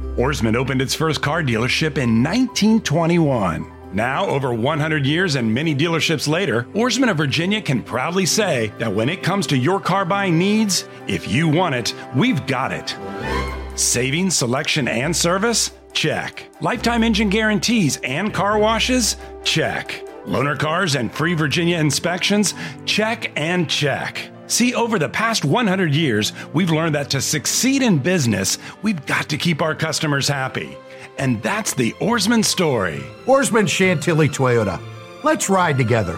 Oarsman opened its first car dealership in 1921. Now, over 100 years and many dealerships later, Oarsman of Virginia can proudly say that when it comes to your car buying needs, if you want it, we've got it. Savings, selection, and service? Check. Lifetime engine guarantees and car washes? Check. Loaner cars and free Virginia inspections? Check and check. See, over the past 100 years, we've learned that to succeed in business, we've got to keep our customers happy. And that's the Oarsman story. Oarsman Chantilly Toyota. Let's ride together.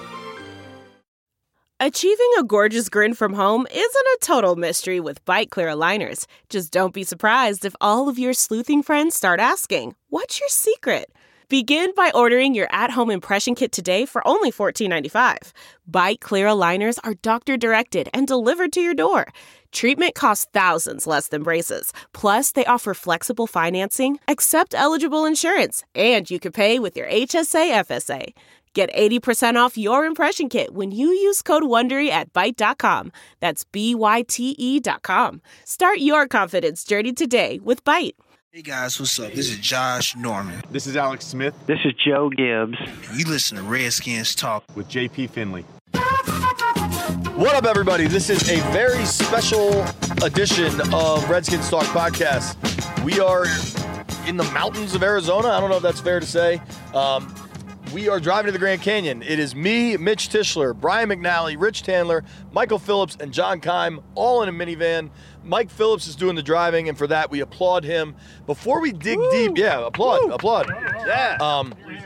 Achieving a gorgeous grin from home isn't a total mystery with Byte Clear aligners. Just don't be surprised if all of your sleuthing friends start asking, "What's your secret?" Begin by ordering your at-home impression kit today for only $14.95. Byte Clear aligners are doctor-directed and delivered to your door. Treatment costs thousands less than braces. Plus, they offer flexible financing, accept eligible insurance, and you can pay with your HSA FSA. Get 80% off your impression kit when you use code WONDERY at Byte.com. That's BYTE.com. Start your confidence journey today with Byte. Hey guys, what's up? This is Josh Norman. This is Alex Smith. This is Joe Gibbs. You listen to Redskins Talk with JP Finley. What up, everybody? This is a very special edition of Redskins Talk Podcast. We are in the mountains of Arizona. I don't know if that's fair to say. We are driving to the Grand Canyon. It is me, Mitch Tischler, Brian McNally, Rich Tandler, Michael Phillips, and John Keim, all in a minivan. Mike Phillips is doing the driving, and for that, we applaud him. Before we dig deep, applaud. Yeah.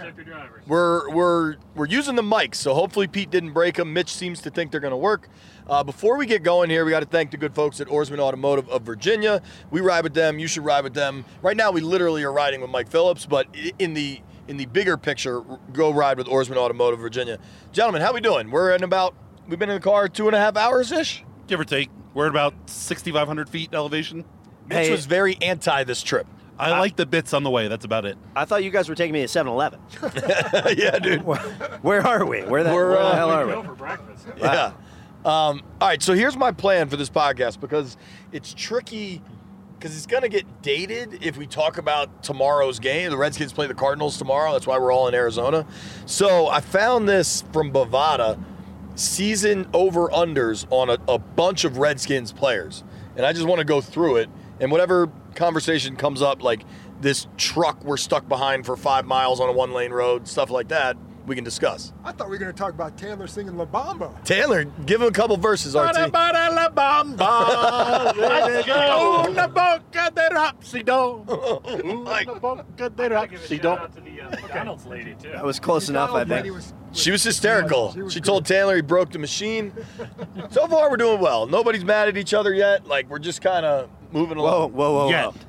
We're using the mics, so hopefully Pete didn't break them. Mitch seems to think they're going to work. Before we get going here, we got to thank the good folks at Oarsman Automotive of Virginia. We ride with them. You should ride with them. Right now, we literally are riding with Mike Phillips, but in the bigger picture, go ride with Oarsman Automotive Virginia. Gentlemen, how we doing? We've been in the car 2.5 hours-ish? Give or take. We're at about 6,500 feet elevation. Mitch was very anti this trip. I like the bits on the way. That's about it. I thought you guys were taking me to 7-Eleven. Yeah, dude. Where are we? Where the hell are we? Go for breakfast. Yeah. All right, so here's my plan for this podcast, because it's tricky, because it's going to get dated if we talk about tomorrow's game. The Redskins play the Cardinals tomorrow. That's why we're all in Arizona. So I found this from Bovada, season over-unders on a bunch of Redskins players. And I just want to go through it. And whatever conversation comes up, like this truck we're stuck behind for 5 miles on a one-lane road, stuff like that, we can discuss. I thought we were going to talk about Taylor singing La Bamba. Taylor, give him a couple verses, RT. La Bamba, let's go. Una boca de Rapsido. Una boca de Rapsido. McDonald's lady, too. That was close enough, I think. She was hysterical. She told Taylor he broke the machine. So far, we're doing well. Nobody's mad at each other yet. Like, we're just kind of moving along. Whoa.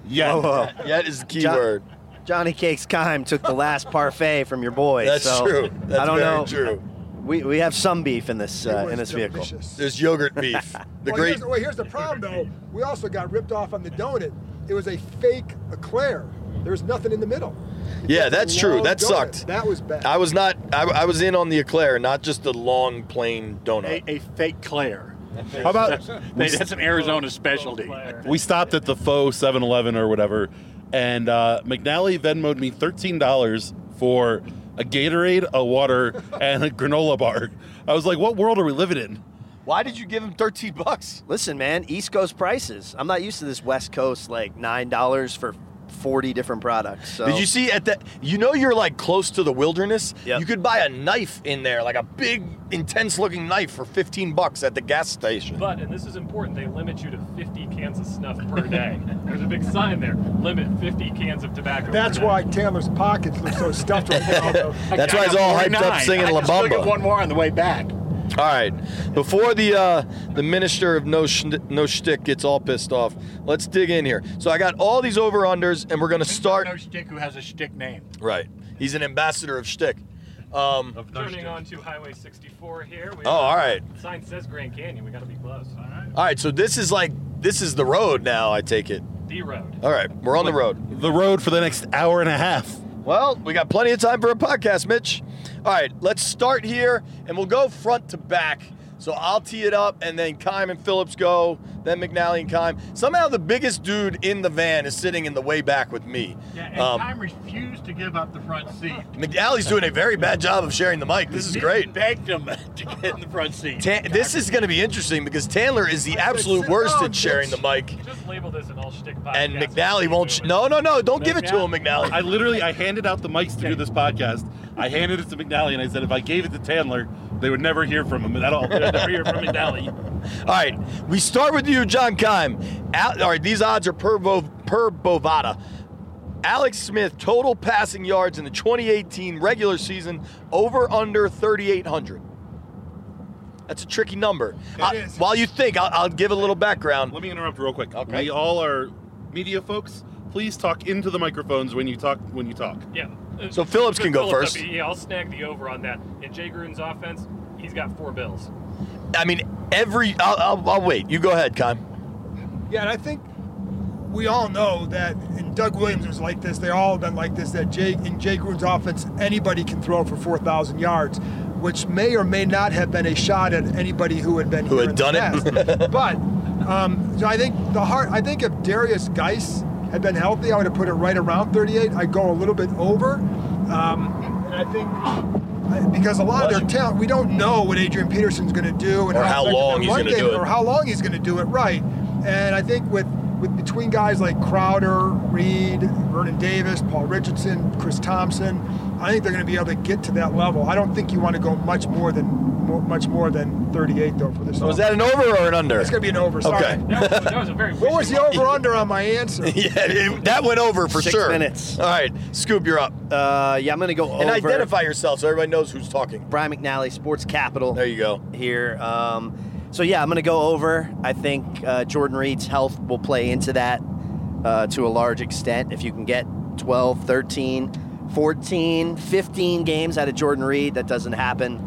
Yet is the key word. Johnny Cakes Keim took the last parfait from your boys. That's true. That's I don't very know. True. We have some beef in this vehicle. Delicious. There's yogurt beef. Here's the problem, though. We also got ripped off on the donut. It was a fake eclair. There's nothing in the middle. Yeah, that's true. That donut. sucked. That was bad. I was in on the eclair, not just the long, plain donut. A fake Claire. How about That's an Arizona specialty. we stopped at the faux 7-Eleven or whatever, and McNally Venmo'd me $13 for a Gatorade, a water, and a granola bar. I was like, what world are we living in? Why did you give him $13? Listen, man, East Coast prices. I'm not used to this West Coast, like $9 for 40 different products. So. Did you see at that? You know, you're like close to the wilderness. Yep. You could buy a knife in there, like a big, intense-looking knife for $15 at the gas station. But, and this is important, they limit you to 50 cans of snuff per day. There's a big sign there, limit 50 cans of tobacco That's per day. why Taylor's pockets look so stuffed right now. That's why he's all hyped up singing La I can still get Bamba. one more on the way back. All right, before the minister of no shtick gets all pissed off, let's dig in here. So I got all these over-unders, and we're going to start. No shtick who has a shtick name. Right. He's an ambassador of shtick. Turning on to Highway 64 here. All right. The sign says Grand Canyon. We got to be close. All right, so this is the road now, I take it. The road. All right, we're on the road. The road for the next hour and a half. Well, we got plenty of time for a podcast, Mitch. All right, let's start here, and we'll go front to back. So I'll tee it up, and then Keim and Phillips go then McNally and Keim. Somehow the biggest dude in the van is sitting in the way back with me. Yeah, and Keim refused to give up the front seat. McNally's doing a very bad job of sharing the mic. This is great. Begged him to get in the front seat. This is going to be interesting because Tandler is the absolute worst at sharing the mic. Just label this an all-shtick podcast. And McNally won't. No, don't give it to him, McNally. I handed out the mics to do this podcast. I handed it to McNally, and I said if I gave it to Tandler, they would never hear from him at all. They would never hear from McNally. All right, we start with you, John Keim. All right, these odds are per Bovada. Alex Smith, total passing yards in the 2018 regular season, over under 3,800. That's a tricky number. While you think, I'll give a little background. Let me interrupt real quick. Okay. We all are media folks. Please talk into the microphones when you talk. Yeah. So Phillips can go first. Yeah, I'll snag the over on that. In Jay Gruden's offense, he's got 4 bills. I mean, I'll wait. You go ahead, Keim. Yeah, and I think we all know that, and Doug Williams was like this, they all have been like this, that in Jay Gruden's offense, anybody can throw for 4,000 yards, which may or may not have been a shot at anybody who had been done it. But so I think if Darius Geis had been healthy, I would have put it right around 38. I'd go a little bit over. And I think because a lot of their talent, we don't know what Adrian Peterson's going to do and how long he's going to do it. Or how long he's going to do it, right. And I think with between guys like Crowder, Reed, Vernon Davis, Paul Richardson, Chris Thompson, I think they're going to be able to get to that level. I don't think you want to go much more than 38 though for this. So is that an over or an under? It's going to be an over. Sorry. Okay. That was a very. What was the over/under on my answer? Yeah, that went over for 6 sure. minutes. All right, Scoop, you're up. Yeah, I'm going to go over. And identify yourself so everybody knows who's talking. Brian McNally, Sports Capital. There you go. Here. So yeah, I'm going to go over. I think Jordan Reed's health will play into that to a large extent. If you can get 12, 13, 14, 15 games out of Jordan Reed, that doesn't happen.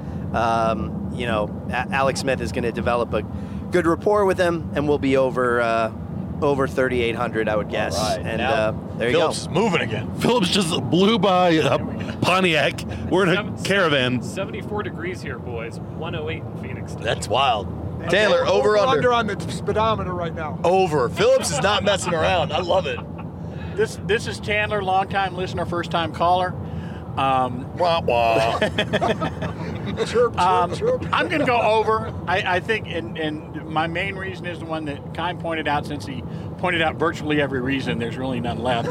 Alex Smith is going to develop a good rapport with him, and we'll be over 3,800, I would guess. All right. And there you Phillips go. is moving again. Phillips just blew by Pontiac. We're in a caravan. 74 degrees here, boys. 108 in Phoenix today. That's wild. Taylor, over under on the speedometer right now. Over. Phillips is not messing around. I love it. This is Tandler, long-time listener, first-time caller. Wah, wah. Chirp. I'm going to go over. I think, and my main reason is the one that Keim pointed out, since he pointed out virtually every reason. There's really none left.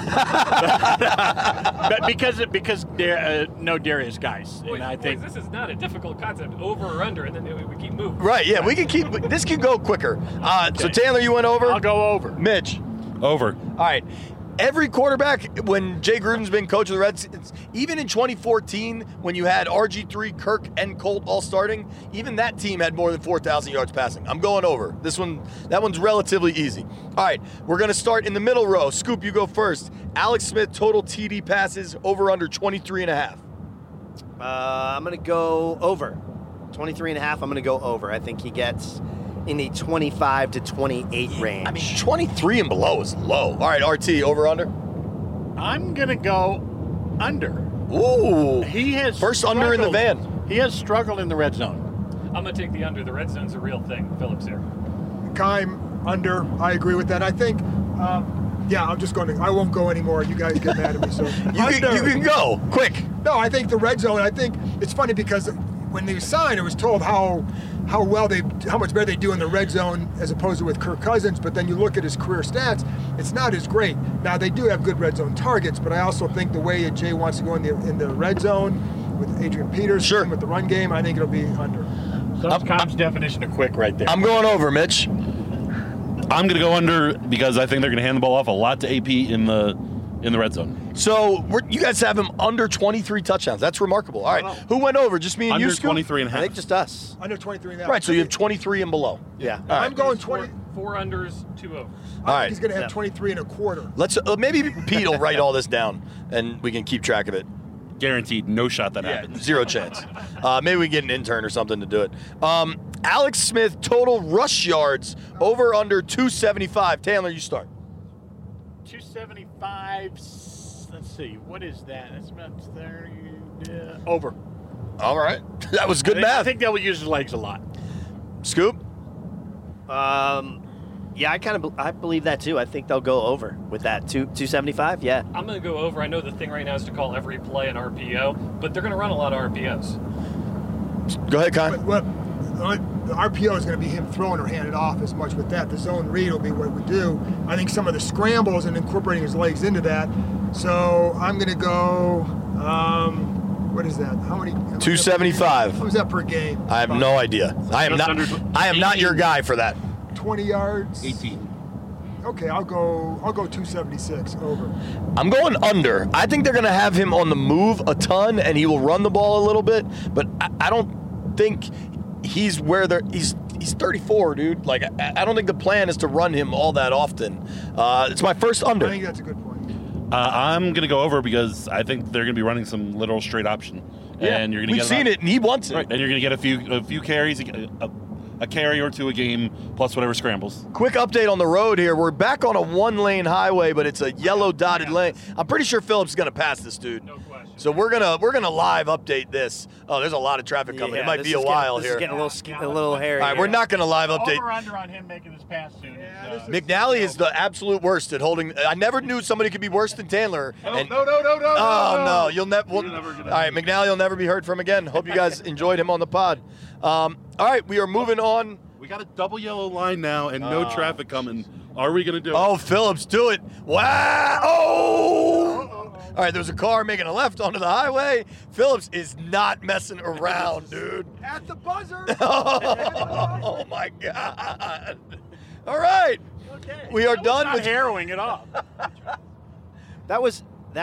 But because no Darius Geis, and I think this is not a difficult concept. Over or under, and then we keep moving. Right, yeah, we can keep, this can go quicker. So Taylor, you went over? I'll go over. Mitch? Over. All right. Every quarterback, when Jay Gruden's been coach of the Reds, even in 2014, when you had RG3, Kirk, and Colt all starting, even that team had more than 4,000 yards passing. I'm going over. That one's relatively easy. All right, we're going to start in the middle row. Scoop, you go first. Alex Smith, total TD passes, over under 23.5. I'm going to go over. 23.5, I'm going to go over. I think he gets in the 25 to 28 range. I mean, 23 and below is low. All right, RT, over under? I'm going to go under. Ooh. He has first under in the van. He has struggled in the red zone. I'm going to take the under. The red zone's a real thing. Phillips here. Keim, under. I agree with that. I think, I'm just going to, I won't go anymore. You guys get mad at me. So you can go. Quick. No, I think the red zone, I think it's funny because when they signed, it was told how much better they do in the red zone as opposed to with Kirk Cousins, but then you look at his career stats, it's not as great. Now they do have good red zone targets, but I also think the way that Jay wants to go in the red zone with Adrian Peterson, with the run game, I think it'll be under. So that's Keim's definition of quick right there. I'm going over, Mitch. I'm going to go under because I think they're going to hand the ball off a lot to AP in the red zone. So you guys have him under 23 touchdowns. That's remarkable. All right, who went over? Just me and you, Scoop? Under 23 and a half. I think just us. Under 23 and a half. Right, so you have 23 and below. Yeah. All I'm going 20. 4 unders, 2 overs. I think he's going to have 23 and a quarter. Let's maybe Pete will write all this down, and we can keep track of it. Guaranteed, no shot that happens. Zero chance. Maybe we get an intern or something to do it. Alex Smith, total rush yards, over under 275. Taylor, you start. 275. Let's see. What is that? That's about 30. Over. All right. That was good math. I think they'll use his legs a lot. Scoop? Yeah, I believe that too. I think they'll go over with that 275. Yeah, I'm going to go over. I know the thing right now is to call every play an RPO, but they're going to run a lot of RPOs. Go ahead, Kai. The RPO is going to be him throwing or handed off as much with that. The zone read will be what we do. I think some of the scrambles and incorporating his legs into that. So I'm going to go, what is that? How many? 275. How is that per game? I have no idea. I am not your guy for that. 20 yards. 18. Okay, I'll go 276 over. I'm going under. I think they're going to have him on the move a ton, and he will run the ball a little bit. But I don't think he's where they're. He's 34, dude. Like I don't think the plan is to run him all that often. It's my first under. I think that's a good point. I'm going to go over because I think they're going to be running some literal straight option. Yeah, and you're going to we've seen it, and he wants it. Right, and you're going to get a few carries, a carry or two a game, plus whatever scrambles. Quick update on the road here. We're back on a one-lane highway, but it's a yellow dotted lane. I'm pretty sure Phillips is going to pass this dude. No question. So we're gonna live update this. Oh, there's a lot of traffic coming. It might be a while here. This is getting a little hairy. All right, we're not gonna live update. Over-under on him making this pass soon. McNally is the absolute worst at holding. I never knew somebody could be worse than Tandler. No. Oh no, you'll never. All right, McNally will never be heard from again. Hope you guys enjoyed him on the pod. All right, we are moving on. We got a double yellow line now and no traffic coming. Are we gonna do it? Oh, Phillips, do it! Wow! Oh! All right, there's a car making a left onto the highway. Phillips is not messing around, dude. At the buzzer. Oh my God! All right, we are done with harrowing it off. That was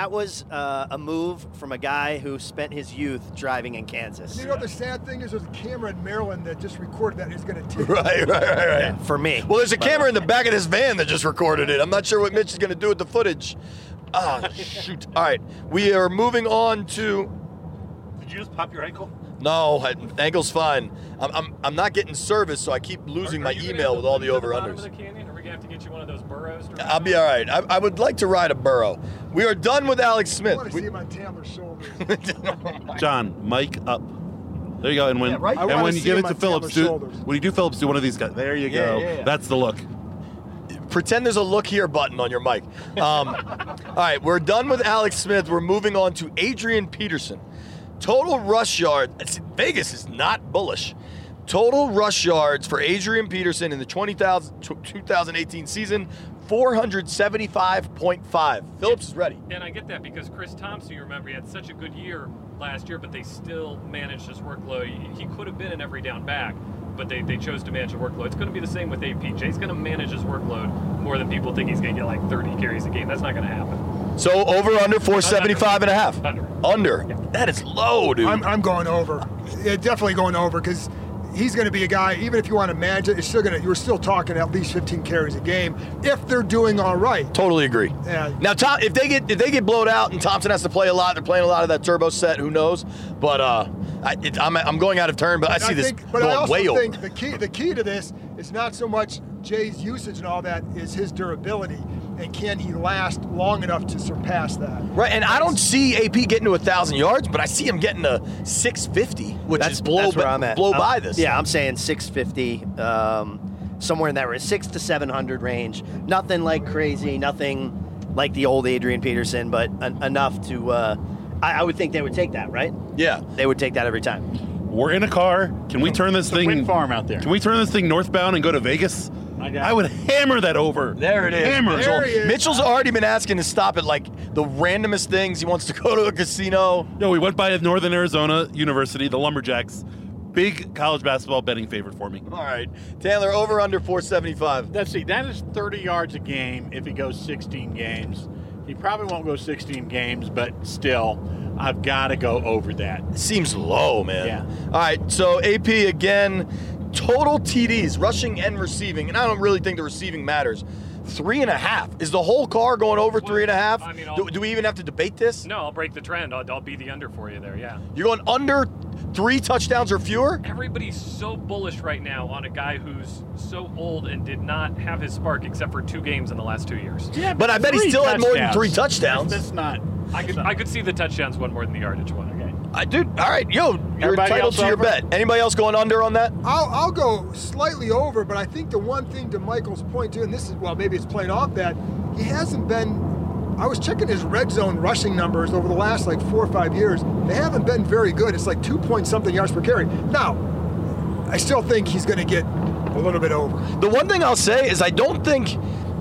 a move from a guy who spent his youth driving in Kansas. You know the sad thing is there's a camera in Maryland that just recorded that. He's going to take Right. Yeah, for me. Well, there's a camera in the back of this van that just recorded it. I'm not sure what Mitch is going to do with the footage. Ah, shoot. All right, we are moving on to. Did you just pop your ankle? No, ankle's fine. I'm not getting service, so I keep losing my email with all the over-unders. Are we going to have to get you one of those burros? I'll be all right. I would like to ride a burro. We are done with Alex I Smith. want to see him on Tandler's shoulders. John, mic up. There you go. And when Yeah, right. I and wanna when you see give him it to on Phillips, Tandler's do shoulders. when you do Phillips, do one of these guys. There you go. Yeah. That's the look. Pretend there's a look here button on your mic. All right, we're done with Alex Smith. We're moving on to Adrian Peterson. Total rush yards. Vegas is not bullish. Total rush yards for Adrian Peterson in the 2018 season, 475.5. Phillips is ready. And I get that because Chris Thompson, you remember, he had such a good year last year, but they still managed his workload. He could have been an every down back, but they chose to manage the workload. It's going to be the same with AP. Jay's going to manage his workload more than people think he's going to get like 30 carries a game. That's not going to happen. So over under 475.5. Under. Yeah. That is low, dude. I'm going over. Yeah, definitely going over because he's going to be a guy. Even if you want to manage it, you're still talking at least 15 carries a game if they're doing all right. Totally agree. Yeah. Now, Tom, if they get blowed out and Thompson has to play a lot, they're playing a lot of that turbo set. Who knows? But I'm going out of turn. But I see this But I going also way over. think the key to this is not so much Jay's usage and all that, is his durability. And can he last long enough to surpass that? Right, and I don't see AP getting to 1,000 yards, but I see him getting to 650, which is that's where I'm at. by this. Yeah, I'm saying 650, somewhere in that range, 600 to 700 range. Nothing like crazy, nothing like the old Adrian Peterson, but enough to. I would think they would take that, right? Yeah, they would take that every time. We're in a car. Can we turn this thing? Wind farm out there. Can we turn this thing northbound and go to Vegas? I would hammer that over. There it is. Hammer. Mitchell's already been asking to stop at like the randomest things. He wants to go to a casino. No, we went by Northern Arizona University, the Lumberjacks. Big college basketball betting favorite for me. All right, Taylor, over under 475. Let's see. That is 30 yards a game if he goes 16 games. He probably won't go 16 games, but still, I've got to go over that. It seems low, man. Yeah. All right, so AP again. Total TDs, rushing and receiving, and I don't really think the receiving matters. 3.5. Is the whole car going over 3.5? I mean, do we even have to debate this? No, I'll break the trend. I'll be the under for you there, yeah. You're going under 3 touchdowns or fewer? Everybody's so bullish right now on a guy who's so old and did not have his spark except for 2 games in the last 2 years. Yeah, But I bet he still had more than 3 touchdowns. That's not. I could see the touchdowns one more than the yardage one. Okay. Dude, all right, you're Everybody entitled else to your over? bet. Anybody else going under on that? I'll go slightly over, but I think the one thing to Michael's point too, and this is, well, maybe it's playing off that, he hasn't been, I was checking his red zone rushing numbers over the last like 4 or 5 years. They haven't been very good. It's like 2-point-something yards per carry. Now, I still think he's going to get a little bit over. The one thing I'll say is I don't think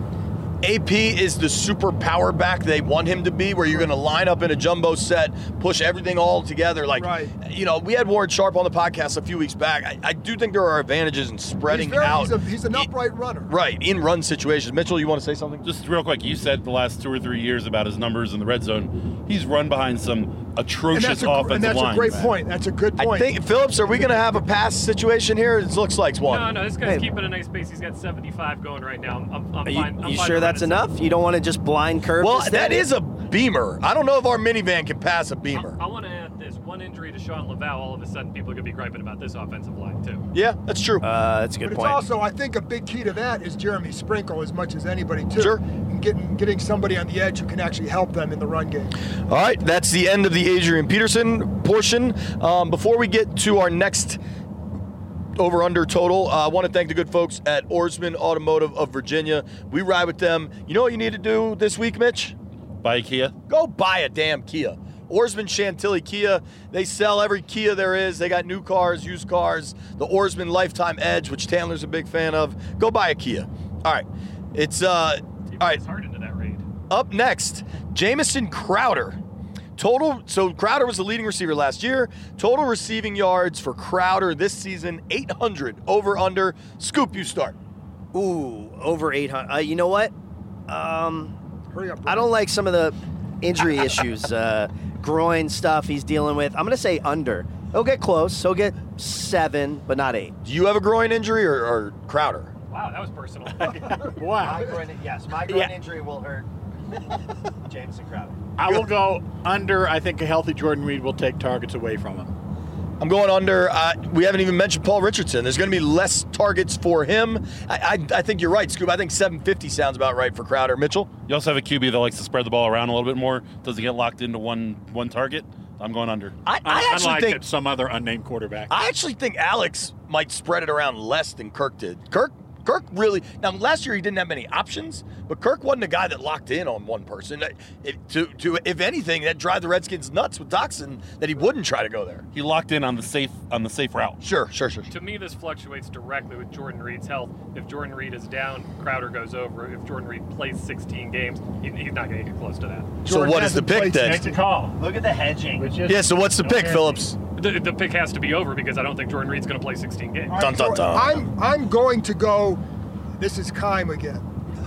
AP is the super power back they want him to be, where you're going to line up in a jumbo set, push everything all together. Like, we had Warren Sharp on the podcast a few weeks back. I do think there are advantages in spreading out. He's an upright runner. Right, in run situations. Mitchell, you want to say something? Just real quick, you said the last 2 or 3 years about his numbers in the red zone. He's run behind some atrocious offensive lines. And that's a great point. That's a good point. I think, Phillips, are we going to have a pass situation here? It looks like one. No, this guy's keeping a nice pace. He's got 75 going right now. I'm fine. You sure that's enough? You don't want to just blind curve? Well, that is a Beamer. I don't know if our minivan can pass a Beamer. I want to add this. One injury to Sean Laval, all of a sudden people are going to be griping about this offensive line, too. Yeah, that's true. That's a good but point. It's also, I think a big key to that is Jeremy Sprinkle as much as anybody, too. Sure. And getting somebody on the edge who can actually help them in the run game. All right, that's the end of the Adrian Peterson portion. Before we get to our next over-under total, I want to thank the good folks at Oarsman Automotive of Virginia. We ride with them. You know what you need to do this week, Mitch? Buy a Kia. Go buy a damn Kia. Oarsman Chantilly Kia. They sell every Kia there is. They got new cars, used cars, the Oarsman Lifetime Edge, which Chandler's a big fan of. Go buy a Kia. All right. It's all right. Hard into that raid. Up next, Jamison Crowder. So Crowder was the leading receiver last year. Total receiving yards for Crowder this season, 800. Over, under. Scoop, you start. Ooh, over 800. You know what? Hurry up. I don't like some of the injury issues, groin stuff he's dealing with. I'm going to say under. He'll get close. He'll get 7, but not 8. Do you have a groin injury or Crowder? Wow, that was personal. Wow. My groin injury will hurt Jamison Crowder. I will go under. I think a healthy Jordan Reed will take targets away from him. I'm going under. We haven't even mentioned Paul Richardson. There's going to be less targets for him. I think you're right, Scoop. I think 750 sounds about right for Crowder. Mitchell? You also have a QB that likes to spread the ball around a little bit more. Doesn't get locked into one target. I'm going under. I actually Unlike think some other unnamed quarterback. I actually think Alex might spread it around less than Kirk did. Kirk really, now last year he didn't have many options, but Kirk wasn't a guy that locked in on one person. If anything, that drive the Redskins nuts with Doxson that he wouldn't try to go there. He locked in on the safe route. Sure. To me, this fluctuates directly with Jordan Reed's health. If Jordan Reed is down, Crowder goes over. If Jordan Reed plays 16 games, he's not going to get close to that. So what is the pick then? Make the call. Look at the hedging. Yeah, so what's the pick, Phillips? The pick has to be over because I don't think Jordan Reed's going to play 16 games. Dun, dun, dun. I'm going to go, this is Keim again.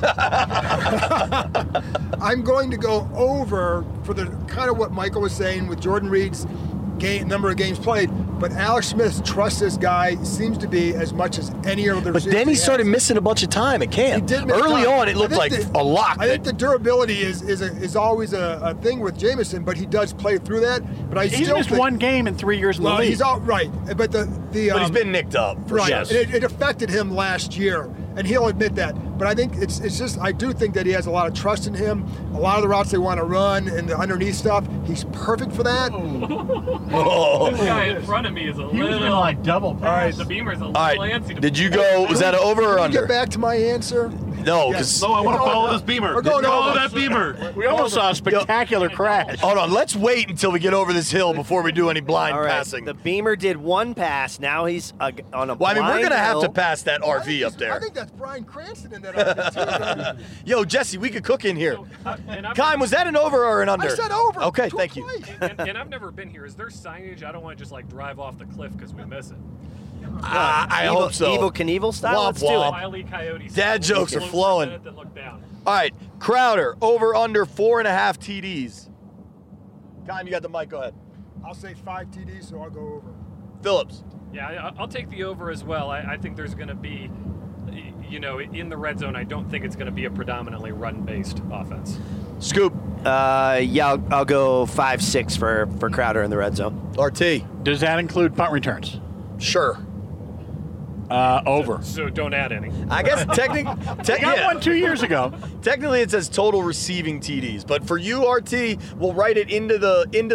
I'm going to go over for the kind of what Michael was saying with Jordan Reed's number of games played, but Alex Smith trusts this guy, seems to be as much as any other. But then he started missing a bunch of time at camp. Early on, it looked like a lock. I think the durability is always a thing with Jamison, but he does play through that. But He's missed one game in 3 years in the league. He's all right, but but he's been nicked up. Right, Yes. it affected him last year, and he'll admit that. But I think it's just I do think that he has a lot of trust in him. A lot of the routes they want to run and the underneath stuff, he's perfect for that. This guy in front of me is a little like double pass. The Beamer's a little All right, antsy. did you go, was that over or Can under? we get back to my answer? No, because No, I want to follow this Beamer. We're going Follow over. that Beamer. We almost saw a spectacular crash. hold on, let's wait until we get over this hill before we do any blind All right. passing. The Beamer did one pass. Now he's on a Well, I mean, we're blind going to have hill. to pass that RV up I there. think that's Brian Cranston in that RV too. Yo, Jesse, we could cook in here. And I've- Keim, was that an over or an under? I said over. Okay, thank you. Twice. and I've never been here. Is there signage? I don't want to just like drive off the cliff because we miss it. I Evil, hope so. Evil Knievel style. Womp Let's do womp. it. Wile E. Coyote. Dad jokes are Slow flowing. minute, then look down. All right, Crowder, over under 4.5 TDs. Keim, you got the mic, go ahead. I'll say 5 TDs, so I'll go over. Phillips. Yeah, I'll take the over as well. I think there's going to be, in the red zone, I don't think it's going to be a predominantly run-based offense. Scoop. Yeah, I'll go 5-6 for Crowder in the red zone. RT. Does that include punt returns? Sure. Over. So don't add any. I guess I got one 2 years ago. Technically, it says total receiving TDs, but for you, RT, we'll write it into the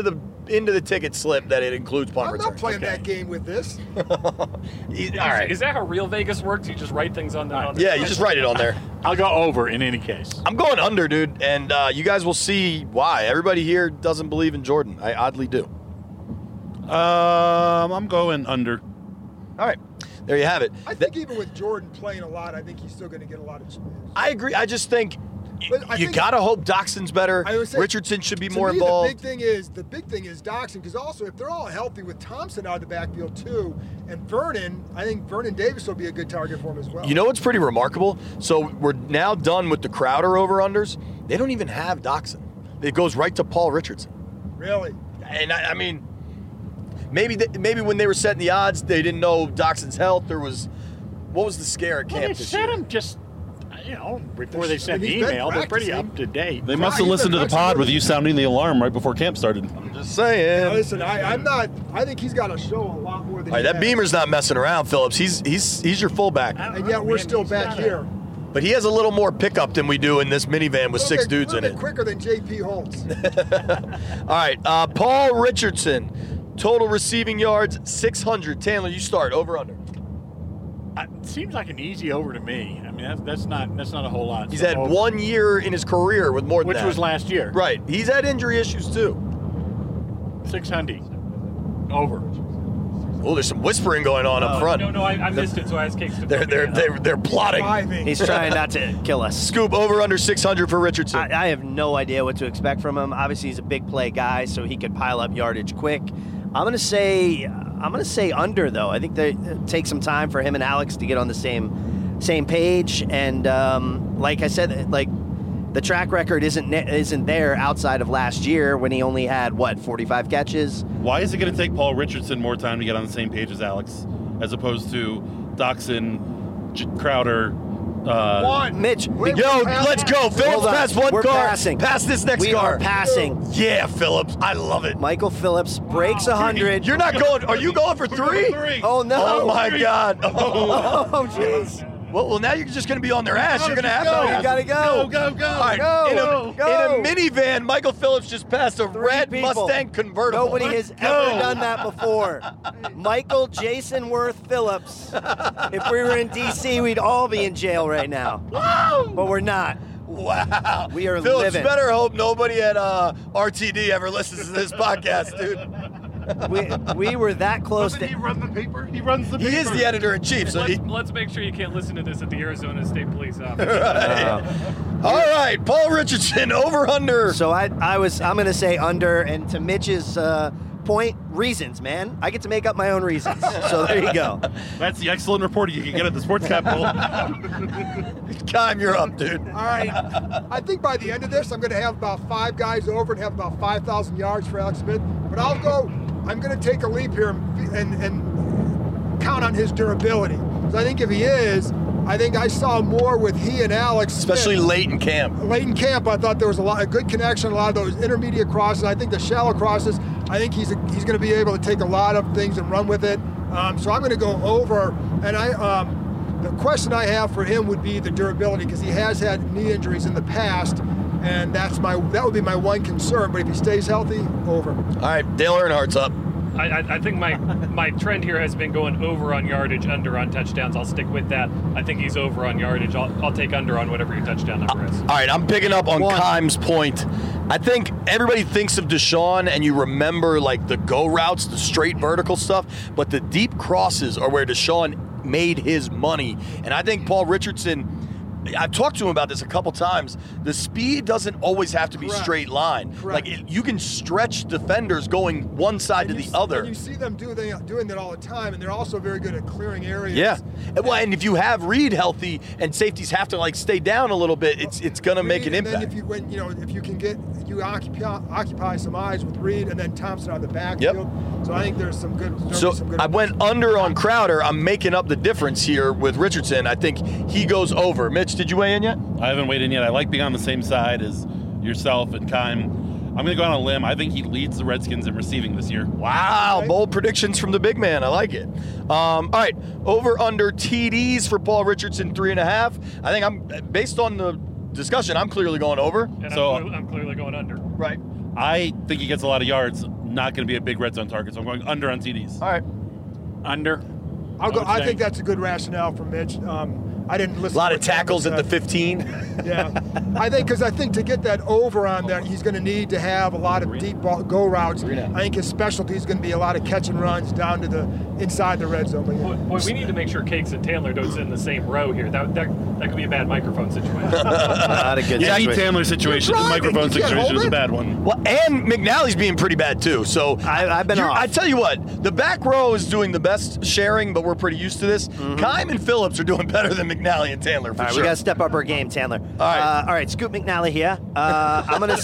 into the ticket slip that it includes punt I'm return. not playing that game with this. All right. Is that how real Vegas works? You just write things on the Yeah, you just write it on there. I'll go over in any case. I'm going under, dude, and you guys will see why. Everybody here doesn't believe in Jordan. I oddly do. I'm going under. All right. There you have it. I think even with Jordan playing a lot, I think he's still going to get a lot of experience. I agree. I just think But I you think- got to hope Doxson's better. I would say, Richardson should be to more me, involved. The big thing is Doxson, because also if they're all healthy with Thompson out of the backfield too, and Vernon, I think Vernon Davis will be a good target for him as well. You know what's pretty remarkable? So we're now done with the Crowder over-unders. They don't even have Doxson. It goes right to Paul Richardson. Really? And I mean, maybe when they were setting the odds, they didn't know Doxson's health. What was the scare at Well, camp they this set year? him just, before they sent the He's been email. They're pretty practicing. up to date. They must have listened to the pod with you sounding the alarm right before camp started. Just saying. Now, listen, I think he's got to show a lot more than All right, he that has. Beamer's not messing around, Phillips. He's your fullback. And yet we're still back here. But he has a little more pickup than we do in this minivan with six dudes in A it. little bit quicker than J.P. Holtz. All right, Paul Richardson, total receiving yards 600. Taylor, you start. Over under. It seems like an easy over to me. I mean, that's not a whole lot. He's So had over. 1 year in his career with more than Which that. was last year. Right. He's had injury issues too. 600. Over. Oh, there's some whispering going on up front. No, I missed it, so I asked Cakes to They're plotting. Driving. He's trying not to kill us. Scoop over under 600 for Richardson. I have no idea what to expect from him. Obviously, he's a big play guy, so he could pile up yardage quick. I'm gonna say under though. I think it takes some time for him and Alex to get on the same page. And like I said, like the track record isn't there outside of last year when he only had 45 catches. Why is it going to take Paul Richardson more time to get on the same page as Alex, as opposed to Doxson, Crowder? Mitch, Let's go. Phillips, Hold on. pass one We're car. passing. Pass this next we car. are passing. Yeah, Phillips. I love it. Michael Phillips breaks 100. You're not going. Are you going for three? Oh no! Oh my God. Oh jeez. Well, now you're just going to be on their ass. You're going to have Go. to. You gotta go. Go. All right. Go. In a minivan, Michael Phillips just passed a red people. Mustang convertible. Nobody has ever done that before. Michael Jason Worth Phillips. If we were in D.C., we'd all be in jail right now. But we're not. Wow. We are Phillips, living. better hope nobody at RTD ever listens to this podcast, dude. We were that close to. He run the paper? He runs the paper. He is the editor-in-chief, so Let's make sure you can't listen to this at the Arizona State Police office. All right, Paul Richardson, over under. So I'm going to say under, and to Mitch's point, reasons, man. I get to make up my own reasons. So there you go. That's the excellent reporting you can get at the Sports Capital. Time, you're up, dude. All right. I think by the end of this, I'm going to have about 5 guys over and have about 5,000 yards for Alex Smith. But I'm going to take a leap here and count on his durability. So I think if he is, I think I saw more with he and Alex Smith. Especially late in camp. Late in camp, I thought there was a good connection, a lot of those intermediate crosses. I think the shallow crosses, I think he's going to be able to take a lot of things and run with it. So I'm going to go over, and the question I have for him would be the durability, because he has had knee injuries in the past, and that would be my one concern. But if he stays healthy, over. All right, Dale Earnhardt's up. I think my trend here has been going over on yardage, under on touchdowns. I'll stick with that. I think he's over on yardage. I'll take under on whatever your touchdown number is. All right, I'm picking up on Keim's point. I think everybody thinks of Deshaun and you remember like the go routes, the straight vertical stuff, but the deep crosses are where Deshaun made his money. And I think Paul Richardson, I've talked to him about this a couple times. The speed doesn't always have to be straight line. Correct. Like you can stretch defenders going one side to the other. And you see them doing that all the time, and they're also very good at clearing areas. Yeah. Well, and if you have Reed healthy and safeties have to like stay down a little bit, it's going to make an and impact. then if you can occupy some eyes with Reed and then Thompson on the backfield. Yep. So I think there's some good. So some good I went under on Crowder. I'm making up the difference here with Richardson. I think he goes over. Mitch, did you weigh in yet? I haven't weighed in yet. I like being on the same side as yourself and Keim. I'm going to go on a limb. I think he leads the Redskins in receiving this year. Wow, bold predictions from the big man. I like it. All right, over under TDs for Paul Richardson, 3.5. I think I'm based on the discussion. I'm clearly going over. And So I'm clearly going under. Right. I think he gets a lot of yards. not going to be a big red zone target. So I'm going under on TDs. All right. Under. I think that's a good rationale for Mitch. I didn't listen. A lot to of what tackles Cameron at the said. 15. Yeah, I think to get that over on that, he's going to need to have a lot of deep ball go routes. I think his specialty is going to be a lot of catch and runs down to the inside the red zone. Boy, we need to make sure Cakes and Tandler don't sit in the same row here. That could be a bad microphone situation. Not a good Eddie situation. Tandler situation, the You're driving, microphone you can't situation hold is a it. bad one. Well, and McNally's being pretty bad too. So I've been off. I tell you what, the back row is doing the best sharing, but we're pretty used to this. Kime and Phillips are doing better than McNally and Tandler for All right, sure. we got to step up our game, Tandler. right. All right, Scoop McNally here. I'm gonna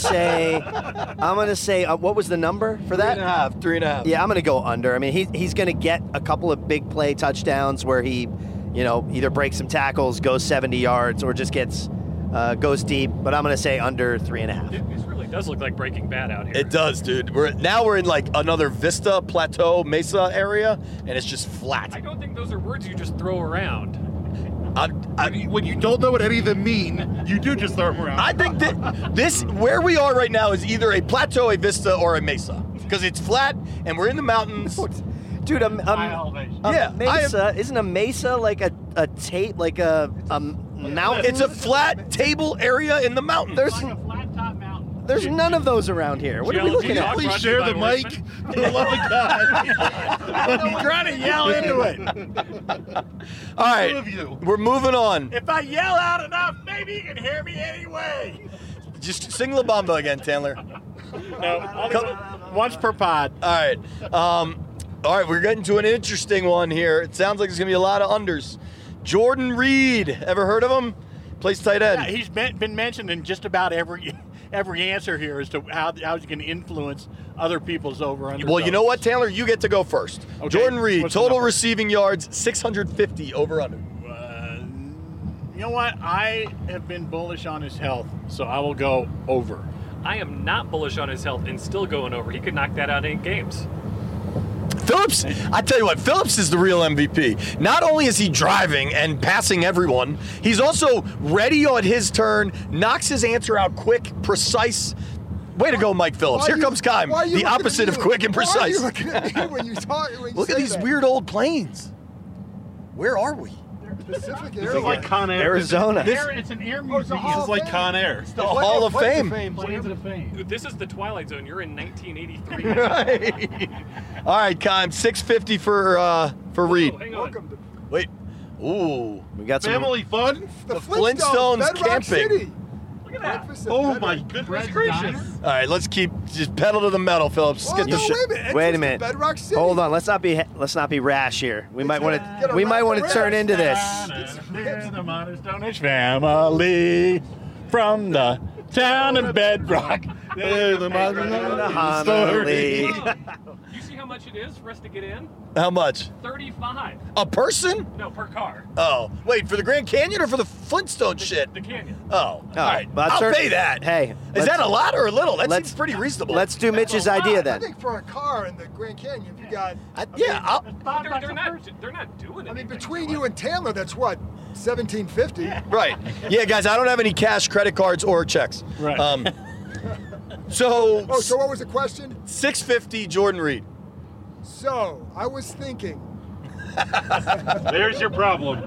say, what was the number for that? 3.5. Yeah, I'm gonna go under. I mean, he's gonna get a couple of big play touchdowns where he, either breaks some tackles, goes 70 yards, or just goes deep. But I'm gonna say under 3.5. This really does look like Breaking Bad out here. It does, dude. We're in like another Vista Plateau Mesa area, and it's just flat. I don't think those are words you just throw around. When you don't know what any of them mean, you do just throw them around. I think that this, where we are right now, is either a plateau, a vista, or a mesa. Because it's flat, and we're in the mountains. Dude, High elevation. Yeah, mesa isn't a mesa like a mountain? It's a flat table area in the mountains. There's Like a flat top mountain. there's none of those around here. What are we looking at? Please share the mic. For the love of God. I'm trying to yell into it. All right, Two of you. we're moving on. If I yell out enough, maybe you can hear me anyway. Just sing La Bamba again, Tandler. No, once per pod. All right. All right, we're getting to an interesting one here. It sounds like there's going to be a lot of unders. Jordan Reed, ever heard of him? Plays tight end. Yeah, he's been mentioned in just about every answer here as to how he can influence other people's over-under. Well, you know what, Taylor? You get to go first. Okay. Jordan Reed, What's the total number? receiving yards, 650 over-under. You know what? I have been bullish on his health, so I will go over. I am not bullish on his health and still going over. He could knock that out in 8 games. Phillips, I tell you what, Phillips is the real MVP. Not only is he driving and passing everyone, he's also ready on his turn, knocks his answer out quick, precise. Way to go, Mike Phillips. Here comes Kime, the opposite of quick and precise. Why are you looking at me when you talk? When you Look at say these that? weird old planes. Where are we? Pacific This is like Con Air. Arizona. It's an air museum. This is like Con Air. The Hall of Fame. Planes of Fame. Dude, this is the Twilight Zone. You're in 1983. Right. All right, Kime, 650 for Reed. Oh, hang on. Welcome to Wait. Ooh. We got some. Family fun? the Flintstones Bedrock camping. City. Look at that. Breakfast at Oh Bedrock. my goodness gracious. All right, let's just pedal to the metal, Phillips. Let's Well, get the no, shit. wait a minute. Wait a Entrance to minute. Bedrock City. Hold on. Let's not be rash here. We might want Get to. a We might rap want to around. turn into this. We're the Modern Stone-ish family from the town of Bedrock. They're the modern Homily. You see how much it is for us to get in? How much? 35. A person? No, per car. Oh, wait, for the Grand Canyon or for the Flintstone shit? The canyon. Oh, all right. but I'll sir- pay that. Hey, Is that a lot or a little? That let's- seems pretty reasonable. Let's do Mitch's idea I then. think for a car in the Grand Canyon, you got. Yeah, They're not doing it. I mean, between you and Taylor, that's what, 1750. right. Yeah, guys, I don't have any cash, credit cards, or checks. Right. So, Oh, so what was the question? 650 Jordan Reed. So I was thinking There's your problem.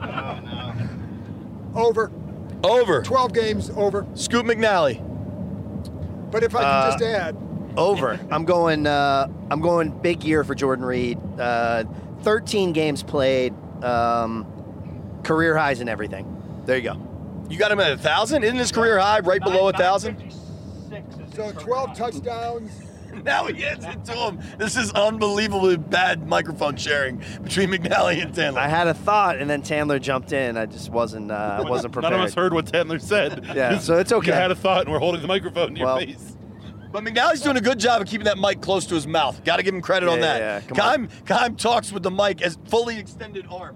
over Over. 12 games over. Scoop McNally. But if I can just add, Over. I'm going big year for Jordan Reed. 13 games played, career highs and everything. There you go. You got him at 1,000? Isn't his career high right below 1,000? so 12 touchdowns. Now he gets it to him. This is unbelievably bad microphone sharing between McNally and Tandler. I had a thought, and then Tandler jumped in. I just wasn't prepared. None of us heard what Tandler said. Yeah, so it's okay. You had a thought, and we're holding the microphone in your Well, face. But McNally's doing a good job of keeping that mic close to his mouth. Got to give him credit on that. Yeah, come on. Kime talks with the mic as fully extended arm.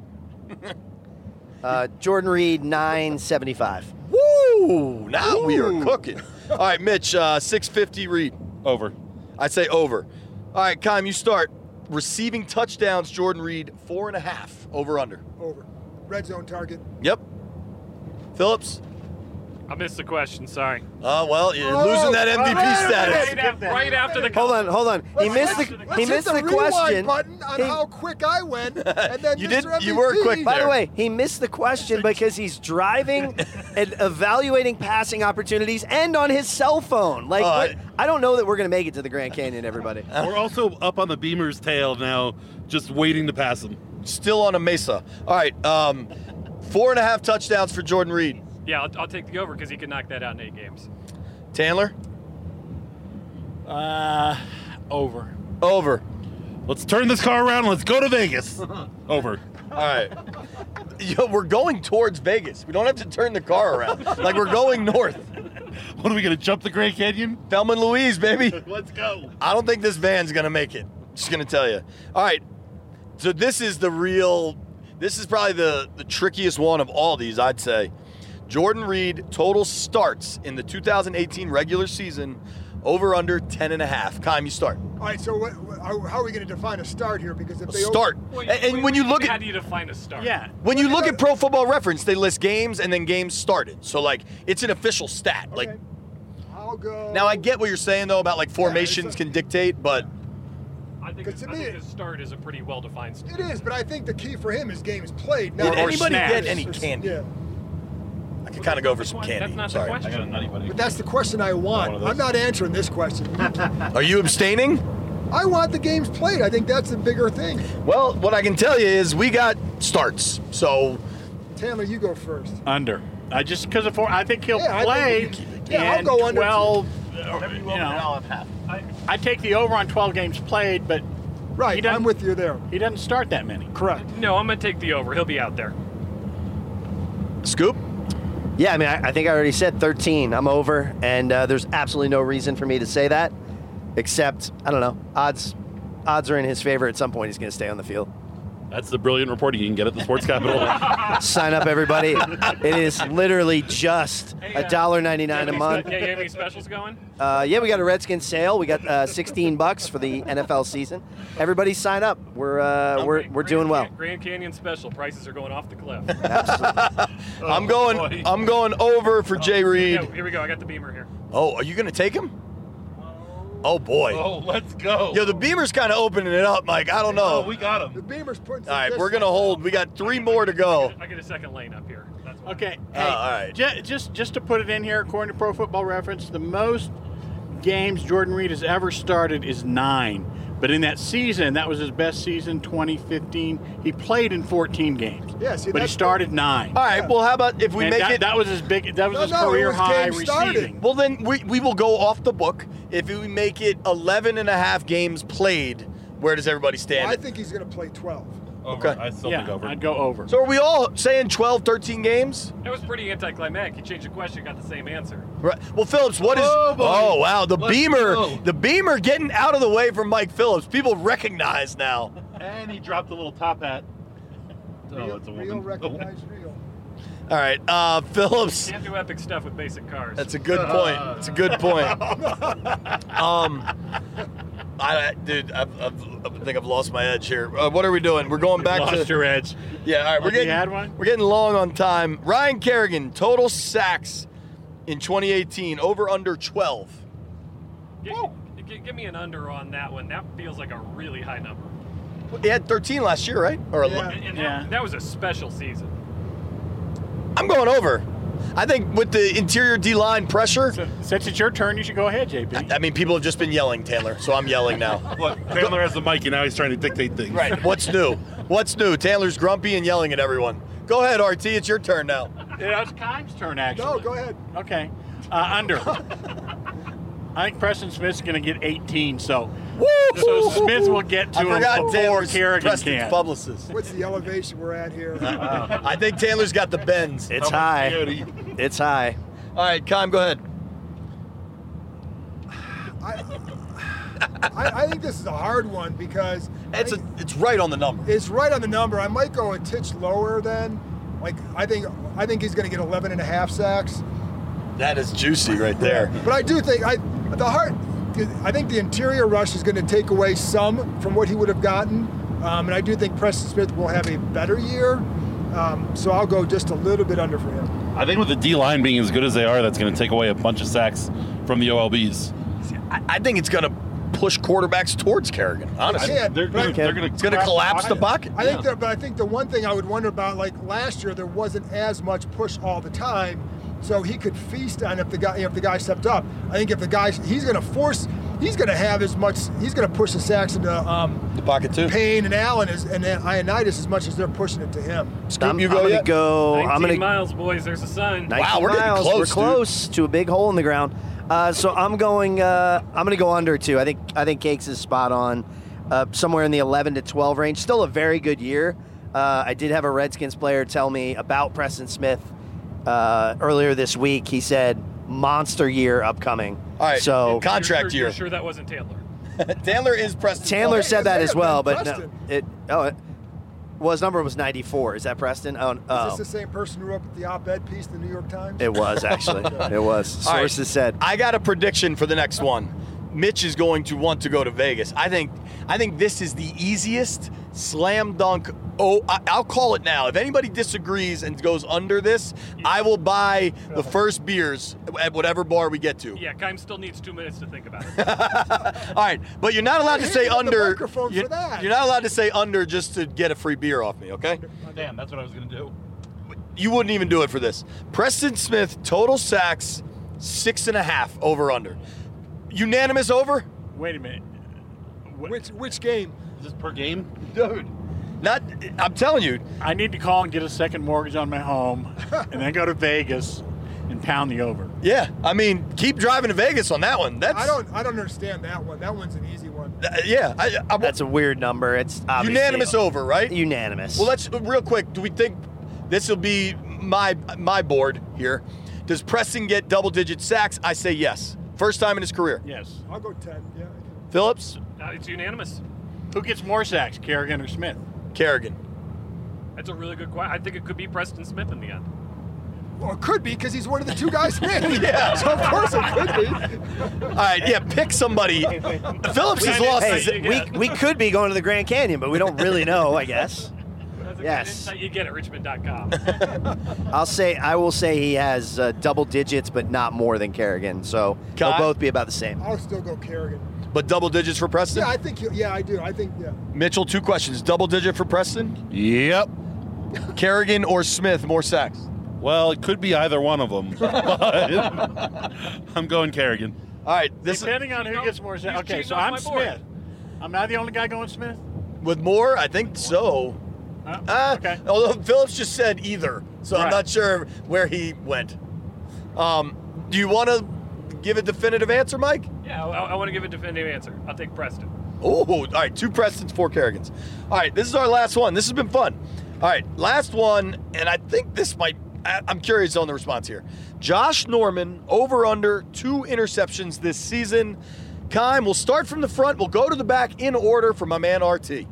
Jordan Reed, 975. Woo! Now we are cooking. All right, Mitch, 650 Reed. Over. I'd say over. All right, Kime, you start. Receiving touchdowns, Jordan Reed, 4.5. Over under. Over. Red zone target. Yep. Phillips. I missed the question. Sorry. Oh, well, you're losing that MVP status. Right after the. Hold on. He missed the question. Button on how quick I went, and then You Mr. did- MVP. you were quick By there. the way, he missed the question because he's driving and evaluating passing opportunities and on his cell phone. Like, I don't know that we're going to make it to the Grand Canyon, everybody. We're also up on the Beamer's tail now, just waiting to pass him. Still on a mesa. All right, 4.5 touchdowns for Jordan Reed. Yeah, I'll take the over because he can knock that out in 8 games. Tandler? Over. Over. Let's turn this car around and let's go to Vegas. Over. All right. Yo, we're going towards Vegas. We don't have to turn the car around. Like, we're going north. What are we going to jump the Grand Canyon? Thelma and Louise, baby. Let's go. I don't think this van's going to make it. Just going to tell you. All right. So this is probably the trickiest one of all these, I'd say. Jordan Reed, total starts in the 2018 regular season, over under 10.5. Kyle, you start. All right, so how are we going to define a start here? Because if they Start. And when you look how at do you define a start? Yeah. when you look at Pro Football Reference, they list games and then games started. So like it's an official stat. Okay. Like I'll go. now I get what you're saying though about like formations can dictate, but I think his start is a pretty well-defined start. It is, but I think the key for him is games played. did anybody snaps. get any candy? Yeah, I could kind of go for some candy. That's not Sorry. the question. but that's the question I want. I'm not answering this question. Are you abstaining? I want the games played. I think that's the bigger thing. Well, what I can tell you is we got starts. So Tandler, you go first. Under. Just because of I think he'll Yeah, I play. think I'll and go under, 12. I take the over on 12 games played, but Right, I'm with you there. he doesn't start that many. Correct. No, I'm going to take the over. He'll be out there. Scoop? Yeah, I mean, I think I already said 13. I'm over, and there's absolutely no reason for me to say that, except, I don't know, odds are in his favor. At some point, he's going to stay on the field. That's the brilliant reporting you can get at the Sports Capital. Sign up, everybody. It is literally just $1.99 a month. Yeah, you have any specials going? Yeah, we got a Redskins sale. We got $16 for the NFL season. Everybody sign up. We're doing well. Grand Canyon special. Prices are going off the cliff. I'm going over for Jay Reed. Yeah, here we go. I got the Beamer here. Oh, are you going to take him? Oh, boy. Oh, let's go. Yo, the Beamer's kind of opening it up, Mike. I don't know. Oh, we got The him. Beamer's putting. All right, we're going to hold. We got 3 more to go. I get a second lane up here. That's why. Okay. Hey, all right. Just to put it in here, according to Pro Football Reference, the most games Jordan Reed has ever started is 9. But in that season, that was his best season, 2015. He played in 14 games. Yeah, see, but he that's- started 9. All right, well, how about if we And make that, it? that was his big. That was his No, it career was high game started. receiving. Well, then we will go off the book. If we make it 11.5 games played, where does everybody stand? I think he's going to play 12. Over. Okay. I still think Yeah, over. I'd go over. So are we all saying 12, 13 games? That was pretty anticlimactic. You changed the question, got the same answer. Right. Well, Phillips, what is? Oh, boy. Oh, wow, the Let's Beamer, go. the Beamer getting out of the way from Mike Phillips. People recognize now. And he dropped a little top hat. Oh, it's a Real, woman. recognize real. All right, Phillips. Can't do epic stuff with basic cars. That's a good point. That's a good point. Dude, I think I've lost my edge here. What are we doing? We're going back Lost to. your edge. Yeah, all right. Like you had one? We're getting long on time. Ryan Kerrigan, total sacks in 2018, over under 12. Give me an under on that one. That feels like a really high number. He had 13 last year, right? Or Yeah. And Yeah. that was a special season. I'm going over. I think with the interior D-line pressure, Since it's your turn, you should go ahead, JP. I mean, people have just been yelling, Taylor, so I'm yelling now. Look, Taylor has the mic and now he's trying to dictate things. Right. What's new? What's new? Taylor's grumpy and yelling at everyone. Go ahead, RT. It's your turn now. Yeah, it's Kime's turn, actually. No, go ahead. Okay. Under. I think Preston Smith's going to get 18, so Smith will get to I him forgot before Taylor's Kerrigan Preston's can. publicist. What's the elevation we're at here? I think Taylor's got the bends. It's high. It's high. All right, Kime, go ahead. I think this is a hard one because It's right on the number. it's right on the number. I might go a titch lower than. Like I think he's going to get 11.5 sacks. That is juicy right there. But I do think I think the interior rush is going to take away some from what he would have gotten, and I do think Preston Smith will have a better year. So I'll go just a little bit under for him. I think with the D-line being as good as they are, that's going to take away a bunch of sacks from the OLBs. I think it's going to push quarterbacks towards Kerrigan, honestly. It's going to collapse the pocket. But I think the one thing I would wonder about, like last year, there wasn't as much push all the time, so he could feast on if the guy stepped up. I think if the guy, he's going to have as much. He's going to push the sacks into the pocket too. Payne and Allen and Ioannidis as much as they're pushing it to him. I'm going to go. 19 miles, boys. There's a sign. Wow, we're getting close. We're close to a big hole in the ground. So I'm going to go under 2. I think Cakes is spot on, somewhere in the 11 to 12 range. Still a very good year. I did have a Redskins player tell me about Preston Smith earlier this week. He said monster year upcoming. All right, so contract year. You're sure that wasn't Taylor? Taylor is Preston. Taylor said that as well, but no. His number was 94. Is that Preston? Is this the same person who wrote the op-ed piece in the New York Times? It was, actually. It was. Sources said. I got a prediction for the next one. Mitch is going to want to go to Vegas. I think this is the easiest slam dunk. I'll call it now. If anybody disagrees and goes under this, I will buy the first beers at whatever bar we get to. Yeah, Keim still needs 2 minutes to think about it. All right, but you're not allowed to say under. You're not allowed to say under just to get a free beer off me, okay? Damn, that's what I was going to do. You wouldn't even do it for this. Preston Smith, total sacks, 6.5 over under. Unanimous over? Wait a minute. Which game? Is this per game? Dude. I'm telling you. I need to call and get a second mortgage on my home and then go to Vegas and pound the over. Yeah, I mean, keep driving to Vegas on that one. I don't understand that one. That one's an easy one. That's a weird number. It's unanimous over, right? Unanimous. Well, let's real quick. Do we think this will be my board here? Does Preston get double-digit sacks? I say yes. First time in his career. Yes. I'll go 10. Yeah. Phillips? It's unanimous. Who gets more sacks, Kerrigan or Smith? Kerrigan. That's a really good question. I think it could be Preston Smith in the end. Well, it could be because he's one of the two guys in. Yeah. So of course it could be. All right, yeah, pick somebody. Phillips has lost his... We could be going to the Grand Canyon, but we don't really know, I guess. That's a Yes. good insight you get at Richmond.com. I will say he has double digits, but not more than Kerrigan. So they'll both be about the same. I'll still go Kerrigan. But double digits for Preston? Yeah, I think. Yeah, I do. I think. Yeah. Mitchell, 2 questions. Double digit for Preston? Yep. Kerrigan or Smith, more sacks? Well, it could be either one of them. I'm going Kerrigan. All right. Depending on who gets more sacks. Okay, so I'm Smith. I'm not the only guy going Smith? With more? I think so. Okay. Although Phillips just said either, so I'm not sure where he went. Do you want to give a definitive answer, Mike? Yeah, I want to give a definitive answer. I'll take Preston. Oh, all right. 2 Prestons, 4 Kerrigans. All right, this is our last one. This has been fun. All right, last one, and I think this might... I'm curious on the response here. Josh Norman, over under 2 interceptions this season. Keim, we'll start from the front. We'll go to the back in order for my man RT.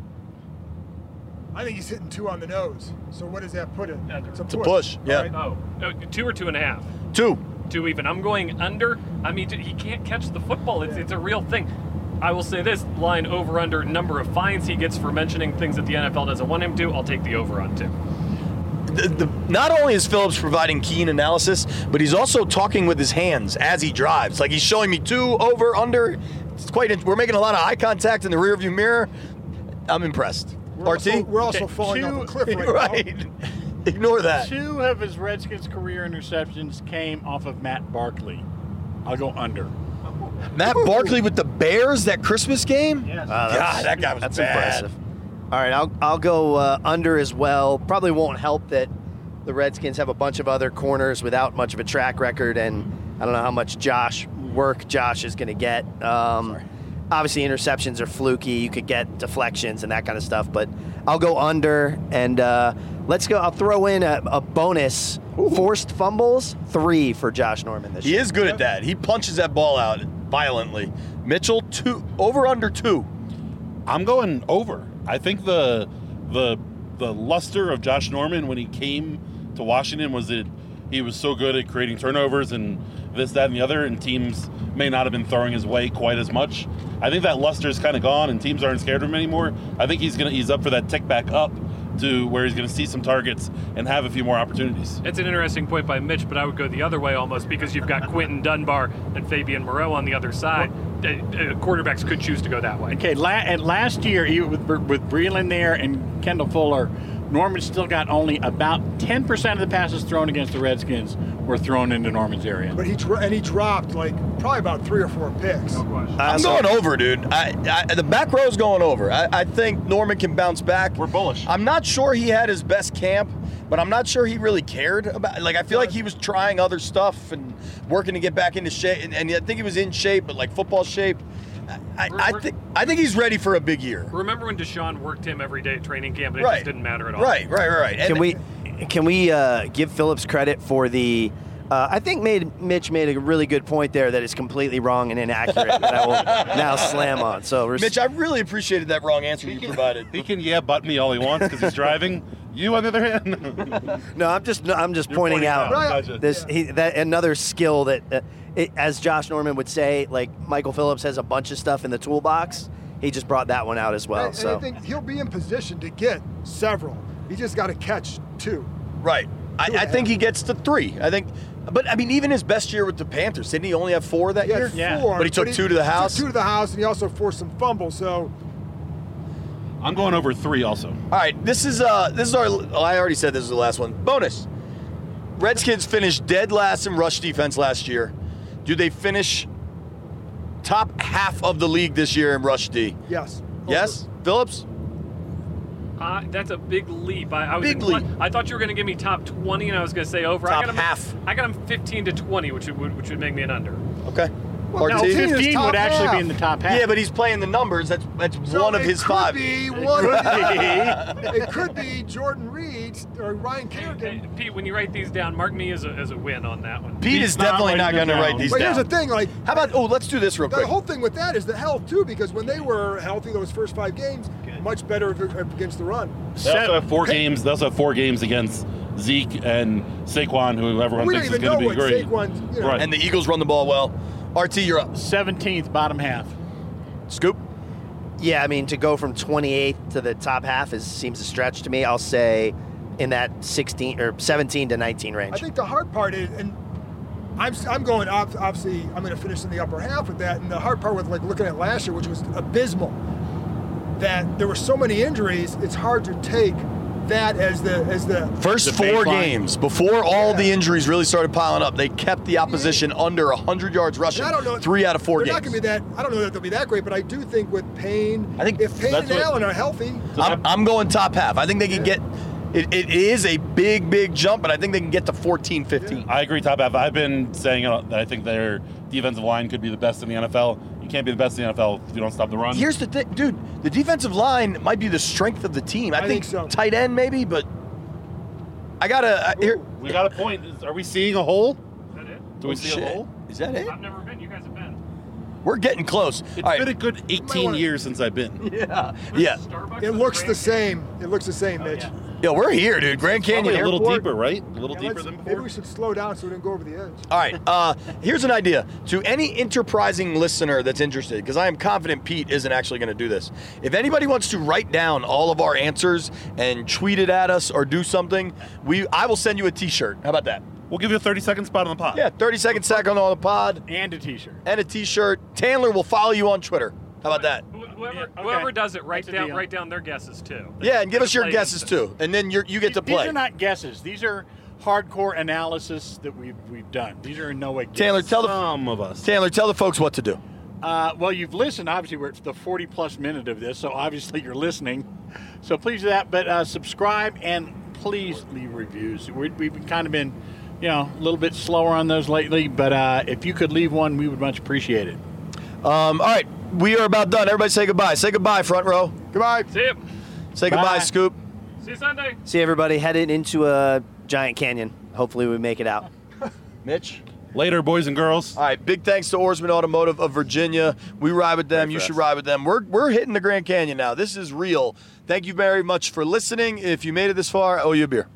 I think he's hitting 2 on the nose. So what does that put it? It's a push. Yeah. Right. Oh, 2 or 2.5? 2. 2 even. I'm going under. I mean, he can't catch the football. It's a real thing. I will say this, line over under number of fines he gets for mentioning things that the NFL doesn't want him to. I'll take the over on 2. Not only is Phillips providing keen analysis, but he's also talking with his hands as he drives. Like he's showing me 2 over, under. It's we're making a lot of eye contact in the rearview mirror. I'm impressed. We're also falling off a cliff right now. Ignore that. 2 of his Redskins career interceptions came off of Matt Barkley. I'll go under. Matt Barkley with the Bears, that Christmas game? Yes. God, that guy was That's bad. impressive. All right, I'll go under as well. Probably won't help that the Redskins have a bunch of other corners without much of a track record, and I don't know how much Josh is going to get. Obviously, interceptions are fluky. You could get deflections and that kind of stuff, but I'll go under, and let's go. I'll throw in a bonus. Forced fumbles, 3 for Josh Norman this year. He is good at that. He punches that ball out violently. Mitchell, 2 over, under 2. I'm going over. I think the luster of Josh Norman when he came to Washington was that he was so good at creating turnovers and this, that, and the other, and teams may not have been throwing his way quite as much. I think that luster is kind of gone, and teams aren't scared of him anymore. I think he's up for that tick back up to where he's going to see some targets and have a few more opportunities. It's an interesting point by Mitch, but I would go the other way almost because you've got Quentin Dunbar and Fabian Moreau on the other side. Quarterbacks could choose to go that way. Okay, and last year, with Breland there and Kendall Fuller, Norman still got only about 10% of the passes thrown against the Redskins were thrown into Norman's area. But he dropped probably about 3 or 4 picks. No question. I'm going over, dude. The back row's going over. I think Norman can bounce back. We're bullish. I'm not sure he had his best camp, but I'm not sure he really cared about. I feel like he was trying other stuff and working to get back into shape, and I think he was in shape, but football shape. I think he's ready for a big year. Remember when Deshaun worked him every day at training camp, and it just didn't matter at all. Right. Can we give Phillips credit for the? I think Mitch made a really good point there that is completely wrong and inaccurate that I will now slam on. So Mitch, I really appreciated that wrong answer you provided. He can butt me all he wants because he's driving. You, on the other hand, no, I'm just pointing out that another skill that, as Josh Norman would say, Michael Phillips has a bunch of stuff in the toolbox. He just brought that one out as well. And I think he'll be in position to get several. He just got to catch 2. Right. I think he gets to 3. I think. But, even his best year with the Panthers, didn't he only have 4 that year? Yeah, 4. But he took 2 to the house? Took 2 to the house, and he also forced some fumbles, so. I'm going over 3 also. All right, this is our, I already said this is the last one. Bonus. Redskins finished dead last in rush defense last year. Do they finish top half of the league this year in rush D? Yes. Yes? Phillips? That's a big leap. Big leap. I thought you were going to give me top 20, and I was going to say over. Top half. I got him 15 to 20, which would make me an under. Okay. Well, RT? 15 would actually be in the top half. Yeah, but he's playing the numbers. That's So one of his 5. It could be Jordan Reed or Ryan Kerrigan. Hey, Pete, when you write these down, mark me as a win on that one. Pete is definitely not going to write these But down. here's the thing, how about, let's do this real quick. The whole thing with that is the health, too, because when they were healthy, those first 5 games, much better against the run. They also have 4 games. They also have 4 games against Zeke and Saquon, who everyone thinks is going to be great. Right. And the Eagles run the ball well. RT, you're up. 17th, bottom half. Scoop? Yeah, to go from 28th to the top half seems a stretch to me. I'll say in that 16 or 17 to 19 range. I think the hard part is, and I'm going obviously I'm going to finish in the upper half with that. And the hard part with looking at last year, which was abysmal, that there were so many injuries. It's hard to take that as the first 4 games before all the injuries really started piling up. They kept the opposition under 100 yards rushing. 3 out of 4 games. Not gonna be that. I don't know that they'll be that great, but I do think with Payne, if Payne and Allen are healthy, I'm going top half. I think they can get. It is a big jump, but I think they can get to 14, 15. Yeah. I agree, top half. I've been saying that I think their defensive line could be the best in the NFL. You can't be the best in the NFL if you don't stop the run. Here's the thing, dude. The defensive line might be the strength of the team. I think so. Tight end maybe, but I gotta. We got a point. Are we seeing a hole? Is that it? Do we see a hole? Is that it? I've never been. You guys have been. We're getting close. It's been a good 18 years since I've been. Yeah. It looks the same. It looks the same, Mitch. Yeah, we're here, dude. Grand Canyon a little Airport. deeper, right? A little deeper than before. Maybe we should slow down so we don't go over the edge. All right. Here's an idea to any enterprising listener that's interested, because I am confident Pete isn't actually going to do this. If anybody wants to write down all of our answers and tweet it at us or do something, I will send you a T-shirt. How about that? We'll give you a 30-second spot on the pod. Yeah, 30-second second on the pod. And a T-shirt. And a T-shirt. Tandler will follow you on Twitter. How about that? Whoever does it, write down their guesses too. Yeah, and give us your guesses too, and then you get to play. These are not guesses. These are hardcore analysis that we've done. These are in no way guesses. Taylor, tell the folks what to do. Well, you've listened. Obviously, we're at the 40-plus minute of this, so obviously you're listening. So please do that. But subscribe and please leave reviews. We've kind of been, a little bit slower on those lately. But if you could leave one, we would much appreciate it. All right. We are about done. Everybody say goodbye. Say goodbye, front row. Goodbye. See you. Say goodbye, Scoop. See you Sunday. See everybody headed into a giant canyon. Hopefully we make it out. Mitch? Later, boys and girls. All right, big thanks to Oarsman Automotive of Virginia. We ride with them. You should ride with them. We're hitting the Grand Canyon now. This is real. Thank you very much for listening. If you made it this far, I owe you a beer.